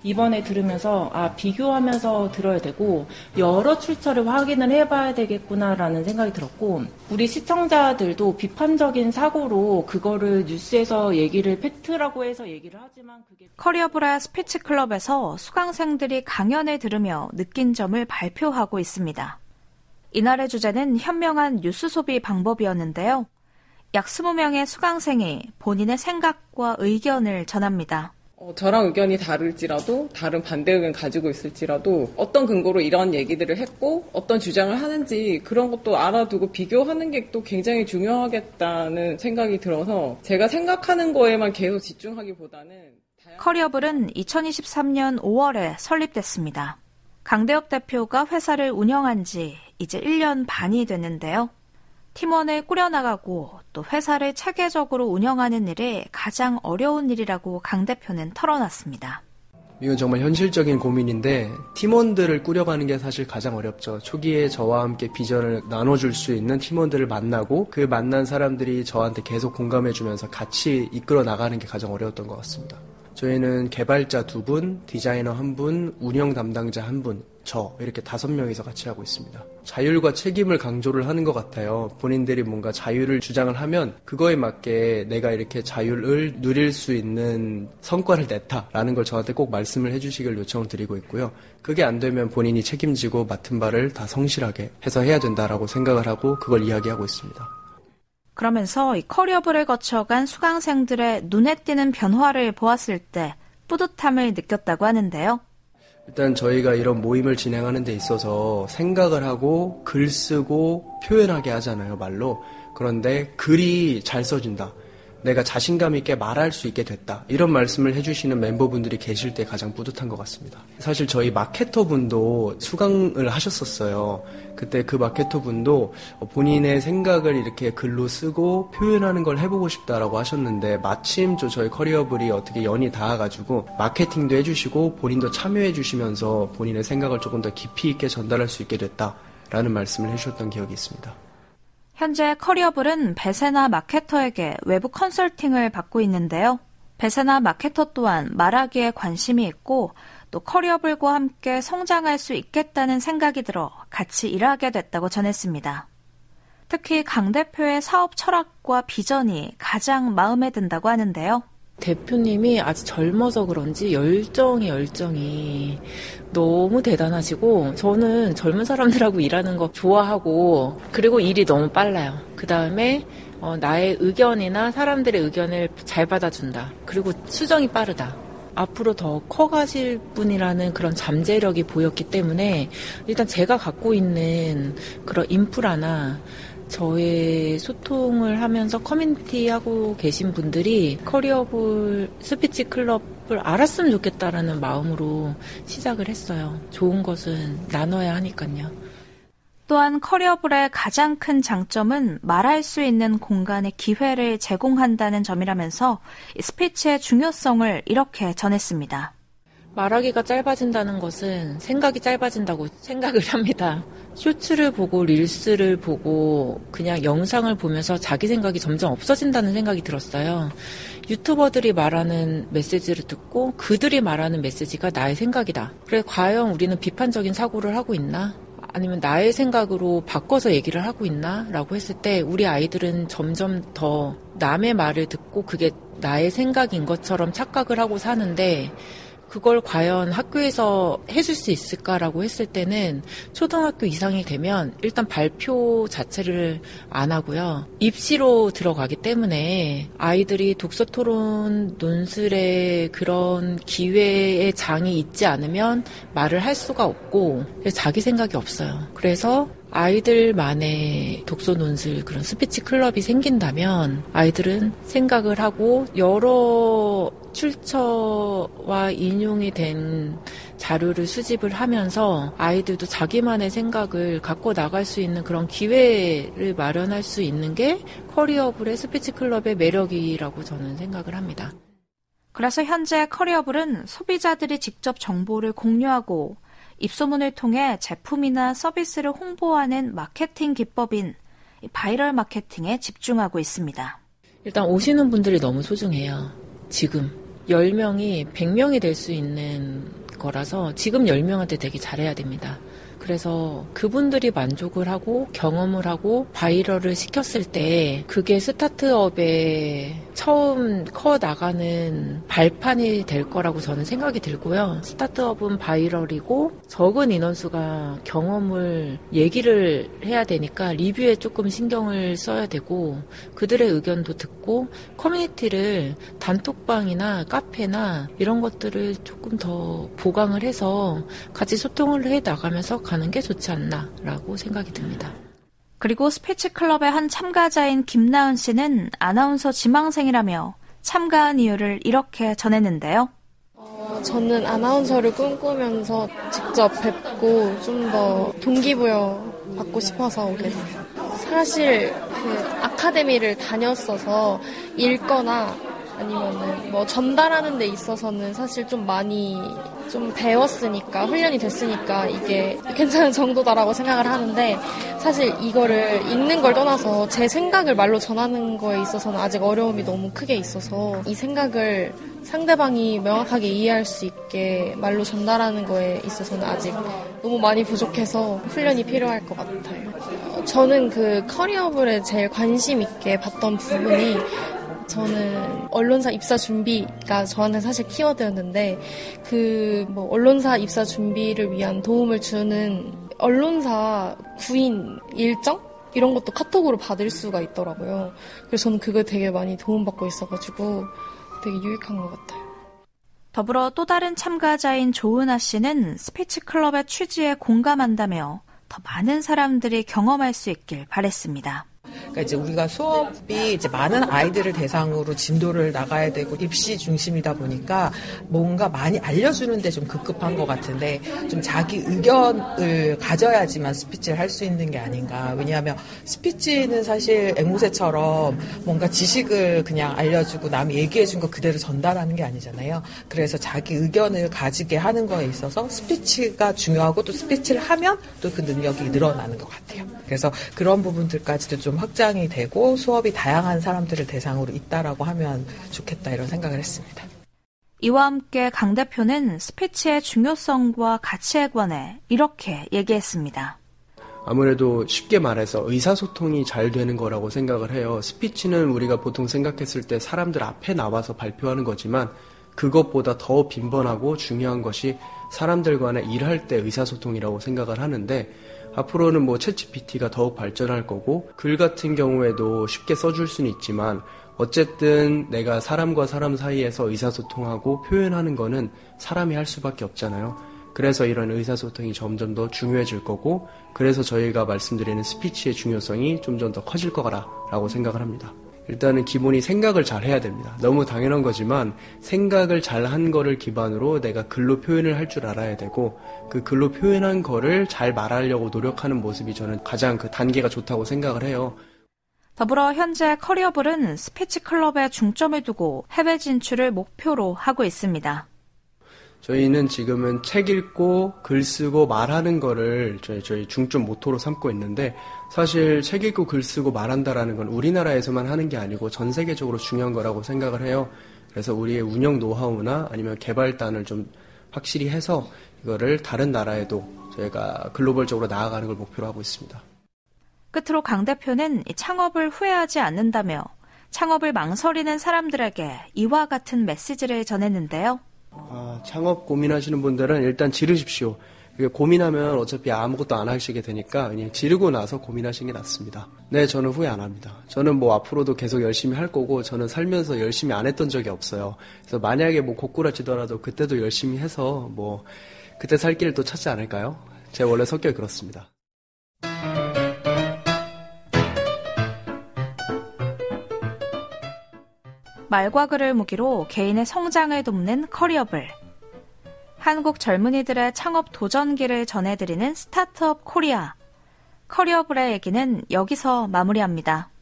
이번에 들으면서 비교하면서 들어야 되고 여러 출처를 확인을 해봐야 되겠구나라는 생각이 들었고, 우리 시청자들도 비판적인 사고로 그거를 뉴스에서 얘기를 팩트라고 해서 얘기를 하지만 그게 커리어블의 스피치 클럽에서 수강생들이 강연을 들으며 느낀 점을 발표하고 있습니다. 이날의 주제는 현명한 뉴스 소비 방법이었는데요. 약 20명의 수강생이 본인의 생각과 의견을 전합니다. 저랑 의견이 다를지라도, 다른 반대 의견 가지고 있을지라도 어떤 근거로 이런 얘기들을 했고 어떤 주장을 하는지 그런 것도 알아두고 비교하는 게 또 굉장히 중요하겠다는 생각이 들어서 제가 생각하는 거에만 계속 집중하기보다는 커리어블은 2023년 5월에 설립됐습니다. 강대엽 대표가 회사를 운영한 지 이제 1년 반이 됐는데요. 팀원을 꾸려나가고 또 회사를 체계적으로 운영하는 일이 가장 어려운 일이라고 강 대표는 털어놨습니다. 이건 정말 현실적인 고민인데 팀원들을 꾸려가는 게 사실 가장 어렵죠. 초기에 저와 함께 비전을 나눠줄 수 있는 팀원들을 만나고 그 만난 사람들이 저한테 계속 공감해주면서 같이 이끌어 나가는 게 가장 어려웠던 것 같습니다. 저희는 개발자 2분, 디자이너 1분, 운영 담당자 1분, 저 이렇게 5명이서 같이 하고 있습니다. 자율과 책임을 강조를 하는 것 같아요. 본인들이 뭔가 자유를 주장을 하면 그거에 맞게 내가 이렇게 자유를 누릴 수 있는 성과를 냈다라는 걸 저한테 꼭 말씀을 해주시길 요청을 드리고 있고요. 그게 안 되면 본인이 책임지고 맡은 바를 다 성실하게 해서 해야 된다라고 생각을 하고 그걸 이야기하고 있습니다. 그러면서 이 커리어블을 거쳐간 수강생들의 눈에 띄는 변화를 보았을 때 뿌듯함을 느꼈다고 하는데요. 일단 저희가 이런 모임을 진행하는 데 있어서 생각을 하고 글 쓰고 표현하게 하잖아요, 말로. 그런데 글이 잘 써진다. 내가 자신감 있게 말할 수 있게 됐다. 이런 말씀을 해주시는 멤버분들이 계실 때 가장 뿌듯한 것 같습니다. 사실 저희 마케터분도 수강을 하셨었어요. 그때 그 마케터분도 본인의 생각을 이렇게 글로 쓰고 표현하는 걸 해보고 싶다라고 하셨는데 마침 저희 커리어블이 어떻게 연이 닿아가지고 마케팅도 해주시고 본인도 참여해주시면서 본인의 생각을 조금 더 깊이 있게 전달할 수 있게 됐다라는 말씀을 해주셨던 기억이 있습니다. 현재 커리어블은 배세나 마케터에게 외부 컨설팅을 받고 있는데요. 배세나 마케터 또한 말하기에 관심이 있고 또 커리어블과 함께 성장할 수 있겠다는 생각이 들어 같이 일하게 됐다고 전했습니다. 특히 강 대표의 사업 철학과 비전이 가장 마음에 든다고 하는데요. 대표님이 아직 젊어서 그런지 열정이 너무 대단하시고, 저는 젊은 사람들하고 일하는 거 좋아하고, 그리고 일이 너무 빨라요. 그 다음에 나의 의견이나 사람들의 의견을 잘 받아준다. 그리고 수정이 빠르다. 앞으로 더 커가실 분이라는 그런 잠재력이 보였기 때문에 일단 제가 갖고 있는 그런 인프라나 저의 소통을 하면서 커뮤니티 하고 계신 분들이 커리어블 스피치 클럽을 알았으면 좋겠다라는 마음으로 시작을 했어요. 좋은 것은 나눠야 하니까요. 또한 커리어블의 가장 큰 장점은 말할 수 있는 공간의 기회를 제공한다는 점이라면서 스피치의 중요성을 이렇게 전했습니다. 말하기가 짧아진다는 것은 생각이 짧아진다고 생각을 합니다. 쇼츠를 보고 릴스를 보고 그냥 영상을 보면서 자기 생각이 점점 없어진다는 생각이 들었어요. 유튜버들이 말하는 메시지를 듣고 그들이 말하는 메시지가 나의 생각이다. 그래 과연 우리는 비판적인 사고를 하고 있나? 아니면 나의 생각으로 바꿔서 얘기를 하고 있나? 라고 했을 때 우리 아이들은 점점 더 남의 말을 듣고 그게 나의 생각인 것처럼 착각을 하고 사는데 그걸 과연 학교에서 해줄 수 있을까라고 했을 때는 초등학교 이상이 되면 일단 발표 자체를 안 하고요. 입시로 들어가기 때문에 아이들이 독서 토론, 논술의 그런 기회의 장이 있지 않으면 말을 할 수가 없고 자기 생각이 없어요. 그래서 아이들만의 독서 논술 그런 스피치 클럽이 생긴다면 아이들은 생각을 하고 여러 출처와 인용이 된 자료를 수집을 하면서 아이들도 자기만의 생각을 갖고 나갈 수 있는 그런 기회를 마련할 수 있는 게 커리어블의 스피치 클럽의 매력이라고 저는 생각을 합니다. 그래서 현재 커리어블은 소비자들이 직접 정보를 공유하고 입소문을 통해 제품이나 서비스를 홍보하는 마케팅 기법인 바이럴 마케팅에 집중하고 있습니다. 일단 오시는 분들이 너무 소중해요. 지금 10명이 100명이 될 수 있는 거라서 지금 10명한테 되게 잘해야 됩니다. 그래서 그분들이 만족을 하고 경험을 하고 바이럴을 시켰을 때 그게 스타트업에 처음 커 나가는 발판이 될 거라고 저는 생각이 들고요. 스타트업은 바이럴이고 적은 인원수가 경험을 얘기를 해야 되니까 리뷰에 조금 신경을 써야 되고 그들의 의견도 듣고 커뮤니티를 단톡방이나 카페나 이런 것들을 조금 더 보강을 해서 같이 소통을 해 나가면서 가는 게 좋지 않나라고 생각이 듭니다. 그리고 스피치 클럽의 한 참가자인 김나은 씨는 아나운서 지망생이라며 참가한 이유를 이렇게 전했는데요. 저는 아나운서를 꿈꾸면서 직접 뵙고 좀 더 동기부여 받고 싶어서 오게 됐어요. 사실 그 아카데미를 다녔어서 읽거나 아니면은 뭐 전달하는 데 있어서는 사실 좀 많이 좀 배웠으니까 훈련이 됐으니까 이게 괜찮은 정도다라고 생각을 하는데 사실 이거를 읽는 걸 떠나서 제 생각을 말로 전하는 거에 있어서는 아직 어려움이 너무 크게 있어서 이 생각을 상대방이 명확하게 이해할 수 있게 말로 전달하는 거에 있어서는 아직 너무 많이 부족해서 훈련이 필요할 것 같아요. 저는 그 커리어블에 제일 관심 있게 봤던 부분이 저는 언론사 입사 준비가 저한테 사실 키워드였는데 그 뭐 언론사 입사 준비를 위한 도움을 주는 언론사 구인 일정? 이런 것도 카톡으로 받을 수가 있더라고요. 그래서 저는 그걸 되게 많이 도움받고 있어가지고 되게 유익한 것 같아요. 더불어 또 다른 참가자인 조은아 씨는 스피치 클럽의 취지에 공감한다며 더 많은 사람들이 경험할 수 있길 바랬습니다. 그러니까 이제 우리가 수업이 이제 많은 아이들을 대상으로 진도를 나가야 되고 입시 중심이다 보니까 뭔가 많이 알려주는데 좀 급급한 것 같은데 좀 자기 의견을 가져야지만 스피치를 할 수 있는 게 아닌가. 왜냐하면 스피치는 사실 앵무새처럼 뭔가 지식을 그냥 알려주고 남이 얘기해준 거 그대로 전달하는 게 아니잖아요. 그래서 자기 의견을 가지게 하는 거에 있어서 스피치가 중요하고 또 스피치를 하면 또 그 능력이 늘어나는 것 같아요. 그래서 그런 부분들까지도 좀 확장이 되고 수업이 다양한 사람들을 대상으로 있다라고 하면 좋겠다 이런 생각을 했습니다. 이와 함께 강 대표는 스피치의 중요성과 가치에 관해 이렇게 얘기했습니다. 아무래도 쉽게 말해서 의사소통이 잘 되는 거라고 생각을 해요. 스피치는 우리가 보통 생각했을 때 사람들 앞에 나와서 발표하는 거지만 그것보다 더 빈번하고 중요한 것이 사람들 간에 일할 때 의사소통이라고 생각을 하는데 앞으로는 뭐 챗GPT가 더욱 발전할 거고 글 같은 경우에도 쉽게 써줄 수는 있지만 어쨌든 내가 사람과 사람 사이에서 의사소통하고 표현하는 거는 사람이 할 수밖에 없잖아요. 그래서 이런 의사소통이 점점 더 중요해질 거고 그래서 저희가 말씀드리는 스피치의 중요성이 점점 더 커질 거라고 생각을 합니다. 일단은 기본이 생각을 잘 해야 됩니다. 너무 당연한 거지만 생각을 잘 한 거를 기반으로 내가 글로 표현을 할 줄 알아야 되고 그 글로 표현한 거를 잘 말하려고 노력하는 모습이 저는 가장 그 단계가 좋다고 생각을 해요. 더불어 현재 커리어블은 스피치 클럽에 중점을 두고 해외 진출을 목표로 하고 있습니다. 저희는 지금은 책 읽고 글 쓰고 말하는 거를 저희 중점 모토로 삼고 있는데 사실 책 읽고 글 쓰고 말한다라는 건 우리나라에서만 하는 게 아니고 전 세계적으로 중요한 거라고 생각을 해요. 그래서 우리의 운영 노하우나 아니면 개발단을 좀 확실히 해서 이거를 다른 나라에도 저희가 글로벌적으로 나아가는 걸 목표로 하고 있습니다. 끝으로 강 대표는 창업을 후회하지 않는다며 창업을 망설이는 사람들에게 이와 같은 메시지를 전했는데요. 창업 고민하시는 분들은 일단 지르십시오. 고민하면 어차피 아무것도 안 하시게 되니까 그냥 지르고 나서 고민하시는 게 낫습니다. 네, 저는 후회 안 합니다. 저는 뭐 앞으로도 계속 열심히 할 거고 저는 살면서 열심히 안 했던 적이 없어요. 그래서 만약에 뭐 고꾸라지더라도 그때도 열심히 해서 뭐 그때 살 길을 또 찾지 않을까요? 제 원래 성격이 그렇습니다. 말과 글을 무기로 개인의 성장을 돕는 커리어블. 한국 젊은이들의 창업 도전기를 전해드리는 스타트업 코리아. 커리어블의 얘기는 여기서 마무리합니다.